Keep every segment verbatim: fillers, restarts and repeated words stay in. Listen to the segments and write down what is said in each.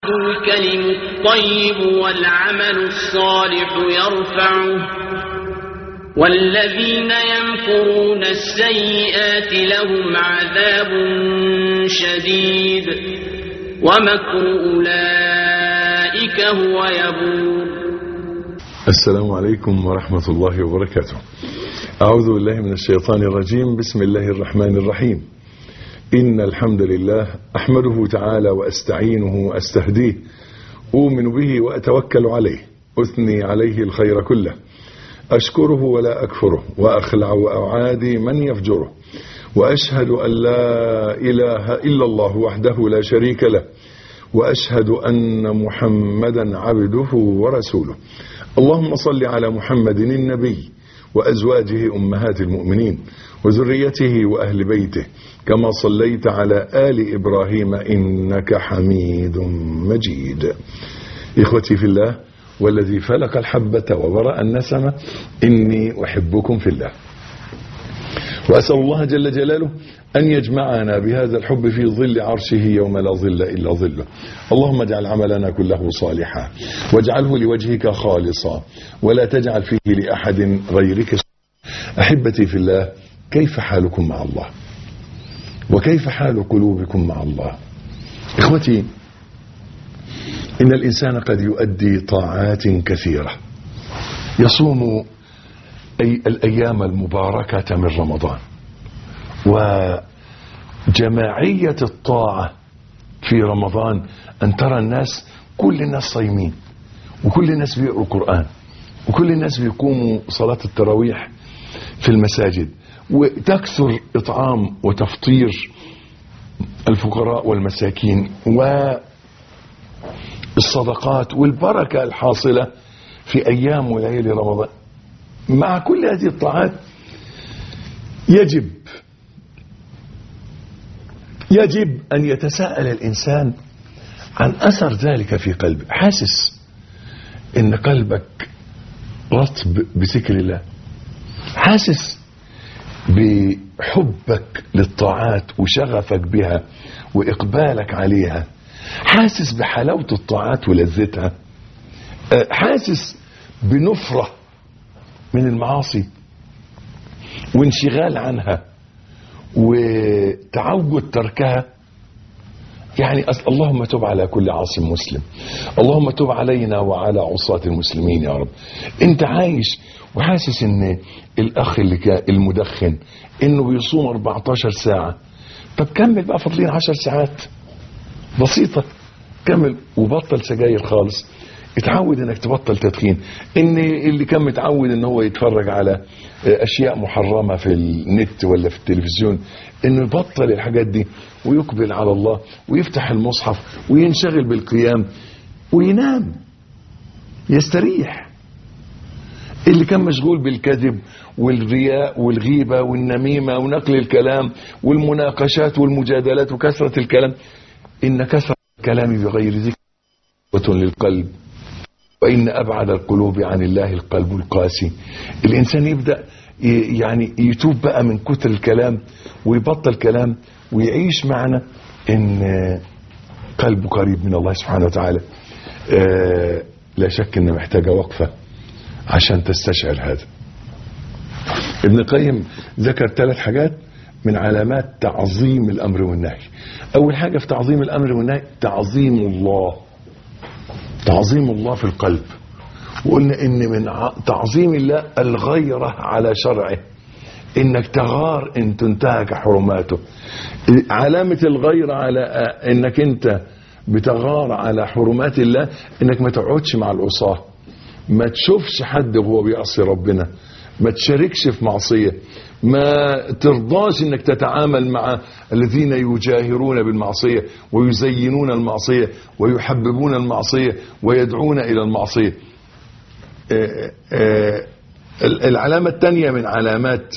الكلم الطيب والعمل الصالح يرفعه والذين يمكرون السيئات لهم عذاب شديد ومكر أولئك هو يبور. السلام عليكم ورحمة الله وبركاته. أعوذ بالله من الشيطان الرجيم. بسم الله الرحمن الرحيم. إن الحمد لله أحمده تعالى وأستعينه وأستهديه، أؤمن به وأتوكل عليه، أثني عليه الخير كله، أشكره ولا أكفره، وأخلع وأعادي من يفجره، وأشهد أن لا إله إلا الله وحده لا شريك له، وأشهد أن محمدا عبده ورسوله. اللهم صل على محمد النبي وأزواجه أمهات المؤمنين وذريته وأهل بيته كما صليت على آل إبراهيم إنك حميد مجيد. إخوتي في الله والذي فلق الحبة وبرأ النسمة، إني أحبكم في الله، وأسأل الله جل جلاله أن يجمعنا بهذا الحب في ظل عرشه يوم لا ظل إلا ظله. اللهم اجعل عملنا كله صالحا واجعله لوجهك خالصا ولا تجعل فيه لأحد غيرك. أحبتي في الله، كيف حالكم مع الله؟ وكيف حال قلوبكم مع الله؟ إخوتي، إن الإنسان قد يؤدي طاعات كثيرة، يصوم أي الأيام المباركة من رمضان، وجماعية الطاعة في رمضان أن ترى الناس، كل الناس صايمين، وكل الناس بيقروا القرآن، وكل الناس بيقوموا صلاة التراويح في المساجد، وتكثر إطعام وتفطير الفقراء والمساكين والصدقات والبركة الحاصلة في أيام وليالي رمضان. مع كل هذه الطاعات يجب يجب أن يتساءل الإنسان عن أثر ذلك في قلبه. حاسس إن قلبك رطب بذكر الله، حاسس بحبك للطاعات وشغفك بها وإقبالك عليها، حاسس بحلاوة الطاعات ولذتها، حاسس بنفرة من المعاصي وانشغال عنها وتعود تركها. يعني أسأل اللهم تب على كل عاص مسلم، اللهم تب علينا وعلى عصاة المسلمين يا رب. انت عايش وحاسس ان الاخ اللي كان المدخن انه بيصوم أربعتاشر ساعة، طب كمل بقى، فاضلين عشر ساعات بسيطة، كمل وبطل سجاير خالص، اتعود انك تبطل تدخين. ان اللي كان متعود ان هو يتفرج على اشياء محرمة في النت ولا في التلفزيون، انه يبطل الحاجات دي ويقبل على الله ويفتح المصحف وينشغل بالقيام وينام يستريح. اللي كان مشغول بالكذب والرياء والغيبة والنميمة ونقل الكلام والمناقشات والمجادلات وكثرة الكلام، ان كثرة الكلام بغير ذكر للقلب، وإن أبعد القلوب عن الله القلب القاسي. الإنسان يبدأ يعني يتوب بقى من كتر الكلام ويبطل كلام ويعيش معنا إن قلبه قريب من الله سبحانه وتعالى. آه لا شك إن محتاجة وقفة عشان تستشعر هذا. ابن القيم ذكر ثلاث حاجات من علامات تعظيم الأمر والنهي. أول حاجة في تعظيم الأمر والنهي تعظيم الله، تعظيم الله في القلب. وقلنا ان من تعظيم الله الغيرة على شرعه، انك تغار ان تنتهك حرماته. علامة الغيرة على انك انت بتغار على حرمات الله انك ما تقعدش مع العصاة، ما تشوفش حد وهو بيعصي ربنا، ما تشاركش في معصية، ما ترضاش انك تتعامل مع الذين يجاهرون بالمعصية ويزينون المعصية ويحببون المعصية ويدعون الى المعصية. العلامة الثانية من علامات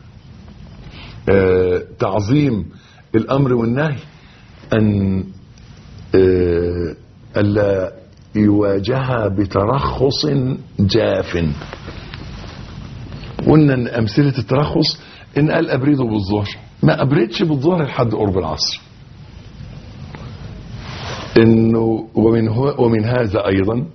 تعظيم الامر والنهي ان الا يواجهها بترخص جاف. قلنا ان امثلة الترخص ان قال ابرده بالظهر، ما ابردش بالظهر لحد قرب العصر. انه ومن, ومن هذا ايضا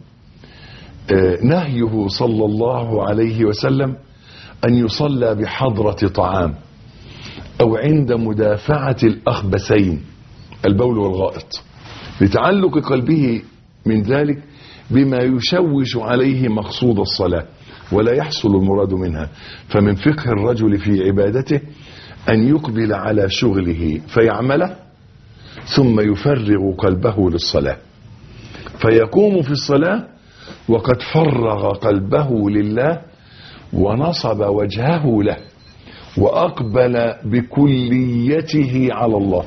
نهيه صلى الله عليه وسلم ان يصلى بحضرة طعام او عند مدافعة الاخبثين البول والغائط، لتعلق قلبه من ذلك بما يشوش عليه مقصود الصلاة ولا يحصل المراد منها. فمن فقه الرجل في عبادته أن يقبل على شغله فيعمله ثم يفرغ قلبه للصلاة، فيقوم في الصلاة وقد فرغ قلبه لله ونصب وجهه له وأقبل بكليته على الله.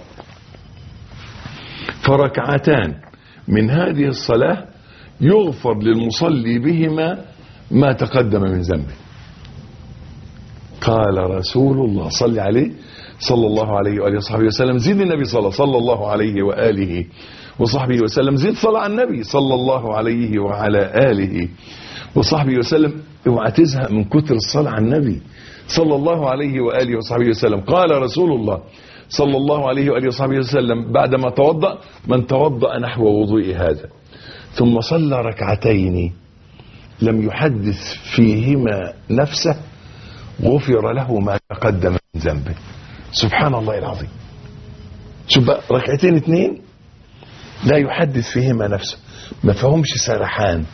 فركعتان من هذه الصلاة يغفر للمصلي بهما ما تقدم من ذنبه. قال رسول الله صلى عليه صلى الله عليه وآله وصحبه وسلم، زيد النبي صلى, صلى الله عليه وآله وصحبه وسلم، زيد صلى على النبي صلى الله عليه وعلى آله وصحبه وسلم. اوعى تزهق من كتر الصلاة على النبي صلى الله عليه وآله وصحبه وسلم. قال رسول الله صلى الله عليه وآله وصحبه وسلم بعدما توضأ: من توضأ نحو وضوء هذا ثم صلى ركعتين لم يحدث فيهما نفسه غفر له ما تقدم من ذنبه. سبحان الله العظيم. شوف بقى، ركعتين اتنين لا يحدث فيهما نفسه، ما فهمش سرحان،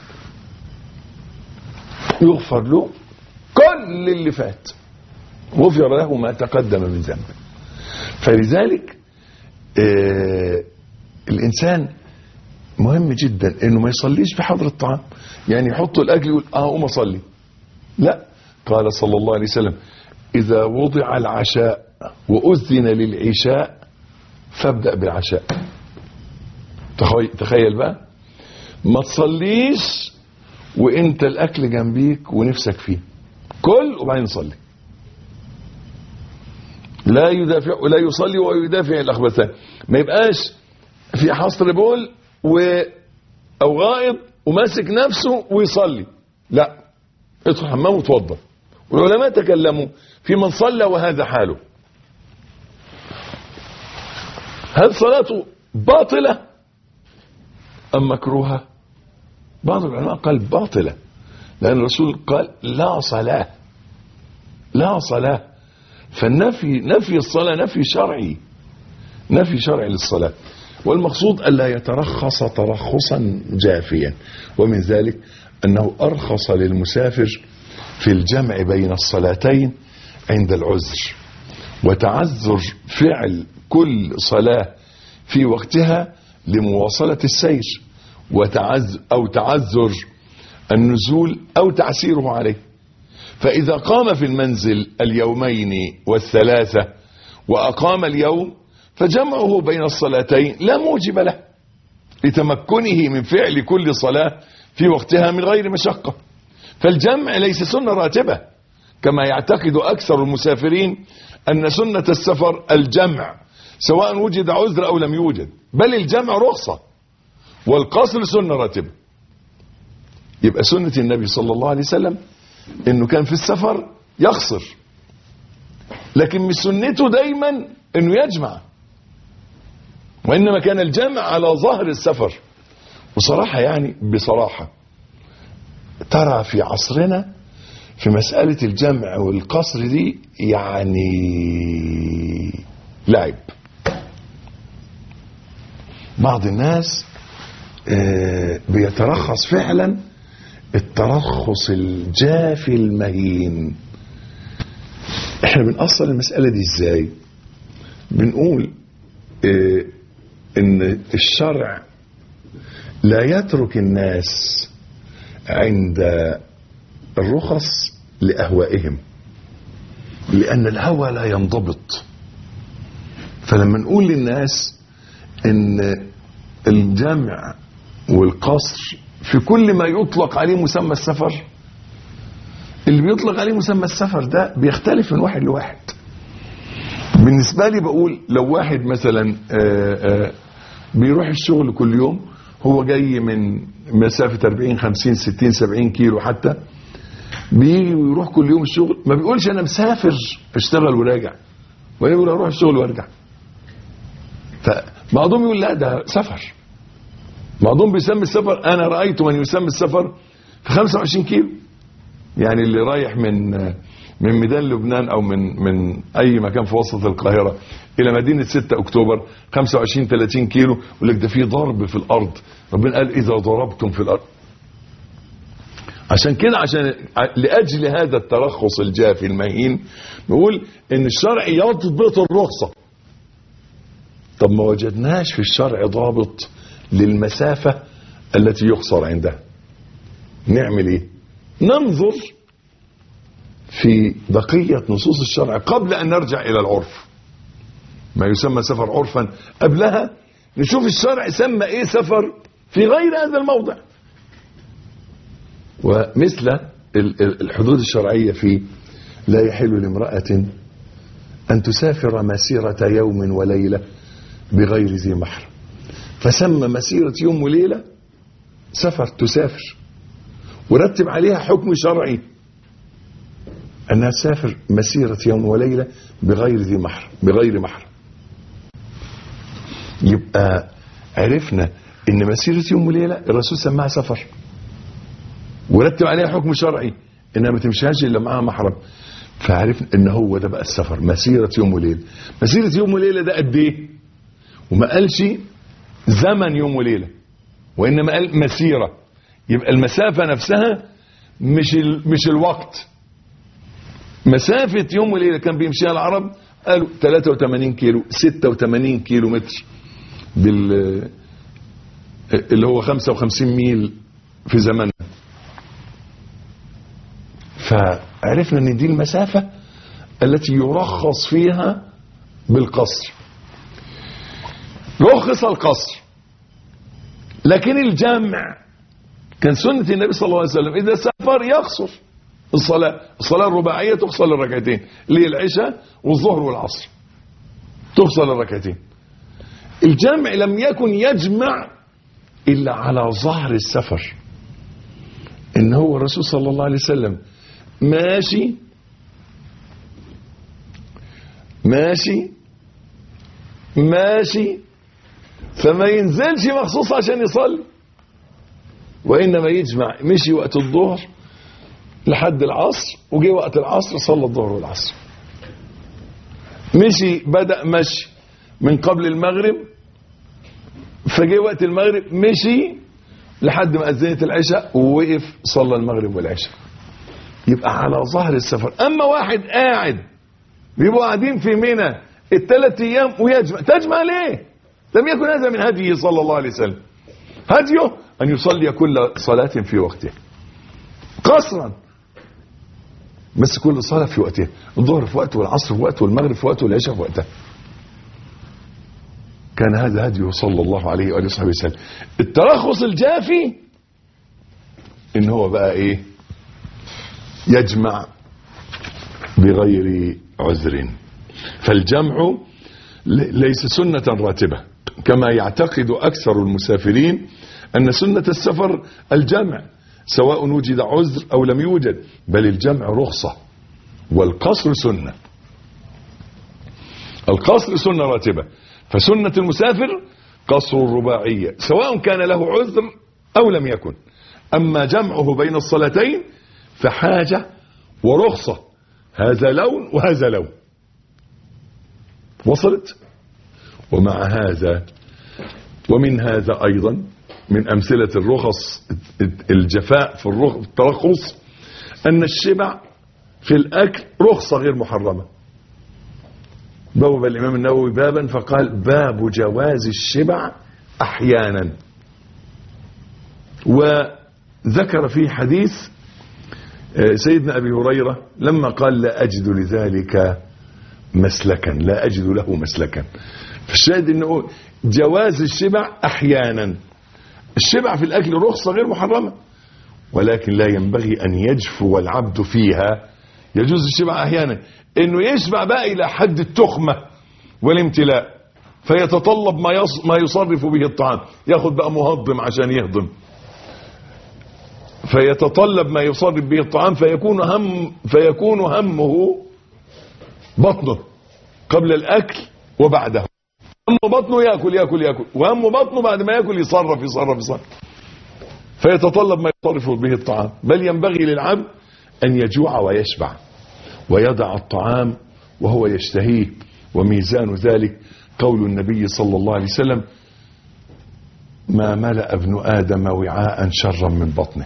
يغفر له كل اللي فات، غفر له ما تقدم من ذنبه. فلذلك آه الإنسان مهم جدا انه ما يصليش في حضر الطعام، يعني يحط الاكل يقول اه قوم اصلي، لا. قال صلى الله عليه وسلم: اذا وضع العشاء واذن للعشاء فابدأ بالعشاء. تخيل بقى، ما تصليش وانت الاكل جنبيك ونفسك فيه، كل وبعدين صلي. لا يدافع ولا يصلي ويدافع الاخبثان، ما يبقاش في حصر بول و او غائب وماسك نفسه ويصلي، لا، ادخل حمام وتوضى. والعلماء تكلموا في من صلى وهذا حاله، هل صلاته باطلة ام مكروهة؟ بعض العلماء قال باطلة، لان الرسول قال لا صلاة، لا صلاة. فالنفي، نفي الصلاة نفي شرعي، نفي شرعي للصلاة. والمقصود ألا يترخص ترخصا جافيا، ومن ذلك أنه أرخص للمسافر في الجمع بين الصلاتين عند العذر، وتعذر فعل كل صلاة في وقتها لمواصلة السير، وتعذر أو تعذر النزول أو تعسيره عليه. فإذا قام في المنزل اليومين والثلاثة وأقام اليوم فجمعه بين الصلاتين لا موجب له لتمكنه من فعل كل صلاة في وقتها من غير مشقة. فالجمع ليس سنة راتبة كما يعتقد أكثر المسافرين أن سنة السفر الجمع سواء وجد عذر أو لم يوجد، بل الجمع رخصة والقصر سنة راتبة. يبقى سنة النبي صلى الله عليه وسلم انه كان في السفر يقصر، لكن مش سنته دايما انه يجمع، وانما كان الجمع على ظهر السفر. وصراحة يعني بصراحة ترى في عصرنا في مسألة الجمع والقصر دي يعني لعب. بعض الناس بيترخص فعلا الترخص الجافي المهين. احنا بنأصل المسألة دي ازاي؟ بنقول اه ان الشرع لا يترك الناس عند الرخص لأهوائهم، لأن الهوى لا ينضبط. فلما نقول للناس ان الجمع والقصر في كل ما يطلق عليه مسمى السفر، اللي بيطلق عليه مسمى السفر ده بيختلف من واحد لواحد. بالنسبة لي بقول لو واحد مثلا آآ آآ بيروح الشغل كل يوم، هو جاي من مسافة أربعين خمسين ستين سبعين كيلو حتى، بيجي ويروح كل يوم الشغل، ما بيقولش انا مسافر اشتغل وراجع، ولا يقول اروح الشغل وارجع. فبعضهم يقول لا ده سفر، بعضهم بيسمي السفر، انا رأيت من يسمي السفر في خمسة وعشرين كيلو، يعني اللي رايح من من ميدان لبنان او من من اي مكان في وسط القاهرة الى مدينة ستة اكتوبر خمسة وعشرين ثلاثين كيلو، يقول لك ده في ضرب في الارض، ربنا قال اذا ضربتم في الارض. عشان كده، عشان لاجل هذا الترخص الجافي المهين نقول ان الشرع يضبط الرخصة. طب ما وجدناش في الشرع ضابط للمسافة التي يقصر عندها، نعمل ايه؟ ننظر في بقية نصوص الشرع قبل ان نرجع الى العرف، ما يسمى سفر عرفا، قبلها نشوف الشرع سمى ايه سفر في غير هذا الموضع. ومثل الحدود الشرعية في لا يحل لامرأة ان تسافر مسيرة يوم وليلة بغير ذي محرم، فسمى مسيرة يوم وليلة سفر تسافر، ورتب عليها حكم شرعي انها تسافر مسيرة يوم وليلة بغير ذي محرم بغير محرم. يبقى عرفنا ان مسيرة يوم وليلة الرسول سماها سفر، ورتب عليها حكم شرعي انها ما تمشيهاش الا معها محرم، فعرفنا ان هو ده بقى السفر، مسيرة يوم وليلة. مسيرة يوم وليلة ده قد ايه؟ وما قالش زمن يوم وليلة، وانما قال مسيرة. يبقى المسافة نفسها مش ال... مش الوقت. مسافة يوم وليلة كان بيمشيها العرب قالوا ثلاثة وثمانين كيلو ستة وثمانين كيلو متر بال اللي هو خمسة وخمسين ميل في زماننا. فعرفنا ان دي المسافة التي يرخص فيها بالقصر. رخص القصر، لكن الجمع كان سنة النبي صلى الله عليه وسلم إذا سافر يقصر الصلاة. الصلاة الرباعية تقصر للركعتين، اللي هي العشاء والظهر والعصر، تقصر للركعتين. الجمع لم يكن يجمع إلا على ظهر السفر، إن هو الرسول صلى الله عليه وسلم ماشي ماشي ماشي فما ينزلش مخصوص عشان يصلي، وإنما يجمع. مشي وقت الظهر لحد العصر، وجي وقت العصر صلى الظهر والعصر. مشي بدأ مشي من قبل المغرب، فجي وقت المغرب مشي لحد ما أذنت العشاء ووقف صلى المغرب والعشاء. يبقى على ظهر السفر. أما واحد قاعد بيبقوا قاعدين في منى الثلاث أيام ويجمع، تجمع ليه؟ لم يكن هذا من هديه صلى الله عليه وسلم. هديه أن يصلي كل صلاة في وقتها قصرا، بس كل صلاة في وقتها، الظهر في وقته والعصر في وقته والمغرب في وقته والعشاء في وقتها. كان هذا هديه صلى الله عليه وآله وصحبه وسلم. الترخص الجافي إن هو بقى إيه؟ يجمع بغير عذر. فالجمع ليس سنة راتبة كما يعتقد أكثر المسافرين أن سنة السفر الجمع سواء وجد عذر أو لم يوجد، بل الجمع رخصة والقصر سنة. القصر سنة راتبة، فسنة المسافر قصر الرباعية سواء كان له عذر أو لم يكن. أما جمعه بين الصلاتين فحاجة ورخصة، هذا لون وهذا لون. وصلت؟ ومع هذا ومن هذا أيضا من أمثلة الرخص الجفاء في الترخص أن الشبع في الأكل رخصة غير محرمة. بوب الإمام النووي بابا فقال باب جواز الشبع أحيانا، وذكر في حديث سيدنا أبي هريرة لما قال لا أجد لذلك مسلكا، لا أجد له مسلكا. فالشاهد أنه جواز الشبع أحيانا. الشبع في الأكل رخصة غير محرمة، ولكن لا ينبغي أن يجفو العبد فيها. يجوز الشبع أحيانا، أنه يشبع بقى إلى حد التخمة والامتلاء، فيتطلب ما ما يصرف به الطعام، ياخد بقى مهضم عشان يهضم، فيتطلب ما يصرف به الطعام، فيكون هم فيكون همه بطنه قبل الأكل وبعده. هم بطنه ياكل ياكل ياكل، وهم بطنه بعد ما ياكل يصرف يصرف يصرف، فيتطلب ما يصرف به الطعام. بل ينبغي للعبد أن يجوع ويشبع ويدع الطعام وهو يشتهيه. وميزان ذلك قول النبي صلى الله عليه وسلم: ما ملأ ابن آدم وعاء شرا من بطنه.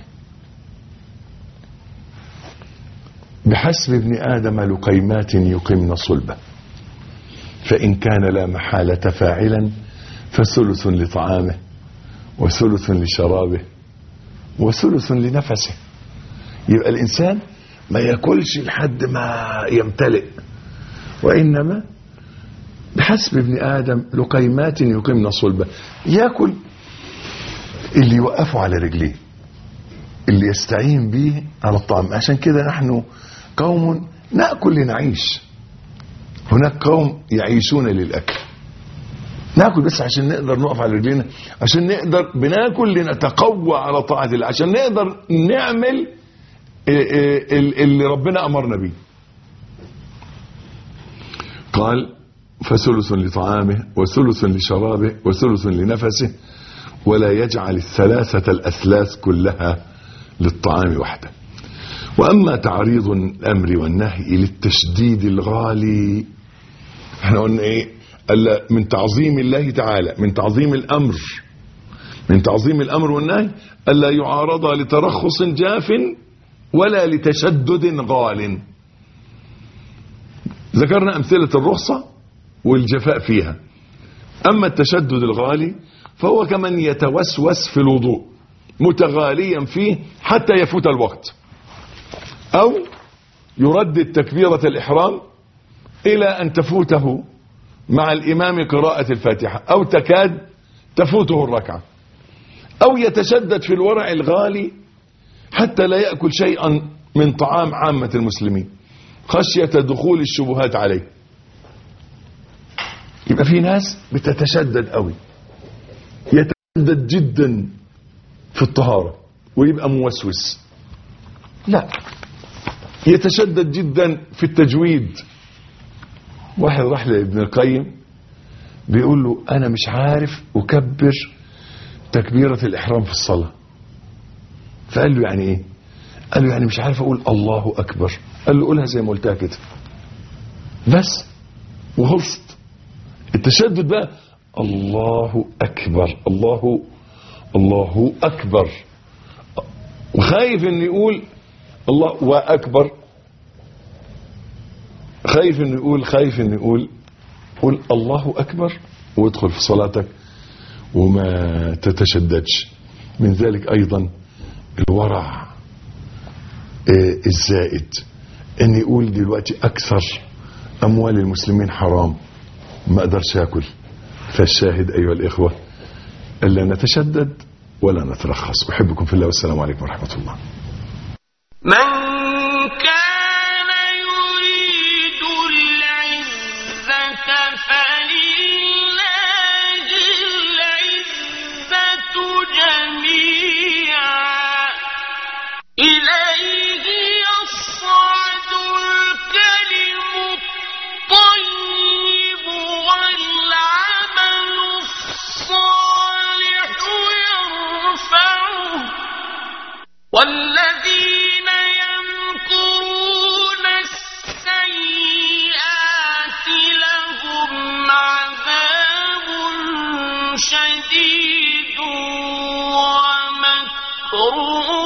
بحسب ابن آدم لقيمات يقمن صلبه، فإن كان لا محالة فاعلا فثلث لطعامه وثلث لشرابه وثلث لنفسه. يبقى الإنسان ما يأكلش لحد ما يمتلئ، وإنما بحسب ابن آدم لقيمات يقمن صلبه، يأكل اللي يوقفه على رجليه، اللي يستعين به على الطعام. عشان كده نحن قوم نأكل لنعيش، هناك قوم يعيشون للأكل. نأكل بس عشان نقدر نقف على رجلينا، عشان نقدر بناكل لنتقوى على طاعة الله، عشان نقدر نعمل اللي ربنا أمرنا به. قال: فثلث لطعامه وثلث لشرابه وثلث لنفسه، ولا يجعل الثلاثة الأثلاث كلها للطعام وحده. وأما تعريض الأمر والنهي للتشديد الغالي، احنا قلنا ايه؟ ألا من تعظيم الله تعالى، من تعظيم الأمر من تعظيم الأمر والنهي ألا يعارض لترخص جاف ولا لتشدد غال. ذكرنا أمثلة الرخصة والجفاء فيها. أما التشدد الغالي فهو كمن يتوسوس في الوضوء متغاليا فيه حتى يفوت الوقت، أو يردد تكبيرة الإحرام إلى أن تفوته مع الإمام قراءة الفاتحة، أو تكاد تفوته الركعة، أو يتشدد في الورع الغالي حتى لا يأكل شيئا من طعام عامة المسلمين خشية دخول الشبهات عليه. يبقى في ناس بتتشدد قوي، يتشدد جدا في الطهارة ويبقى موسوس، لا، يتشدد جدا في التجويد. واحد راح لابن القيم بيقول له: أنا مش عارف أكبر تكبيرة الإحرام في الصلاة. فقال له: يعني إيه؟ قال له: يعني مش عارف أقول الله أكبر. قال له: قولها زي ما قلتها كده بس وخلصت. التشدد بقى الله أكبر، الله الله أكبر، وخايف إنه يقول الله وأكبر، خايف إنه يقول خايف إنه يقول قل الله أكبر وادخل في صلاتك وما تتشددش. من ذلك أيضا الورع الزائد، إن يقول دلوقتي أكثر أموال المسلمين حرام ما أقدرش أكل. فالشاهد أيها الإخوة ألا نتشدد ولا نترخص. أحبكم في الله والسلام عليكم ورحمة الله. من كان يريد العزة فلله العزة جميعا إليه يصعد الكلم الطيب والعمل الصالح يرفعه والذين يمكرون السيئات لهم عذاب شديد ومكر